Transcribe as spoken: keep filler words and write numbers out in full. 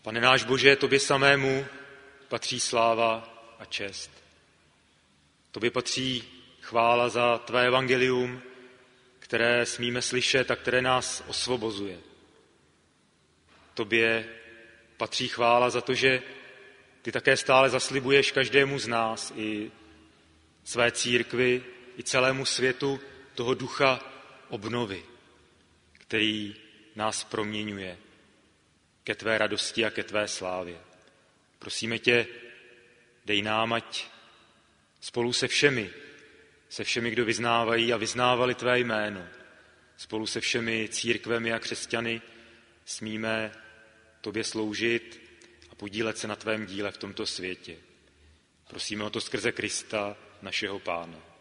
Pane náš Bože, tobě samému patří sláva a čest. Tobě patří chvála za tvé evangelium, které smíme slyšet a které nás osvobozuje. Tobě patří chvála za to, že ty také stále zaslibuješ každému z nás i své církvi, i celému světu toho ducha obnovy, který nás proměňuje ke tvé radosti a ke tvé slávě. Prosíme tě, dej nám, ať spolu se všemi, se všemi, kdo vyznávají a vyznávali tvé jméno, spolu se všemi církvemi a křesťany smíme tobě sloužit a podílet se na tvém díle v tomto světě. Prosíme o to skrze Krista, našeho Pána.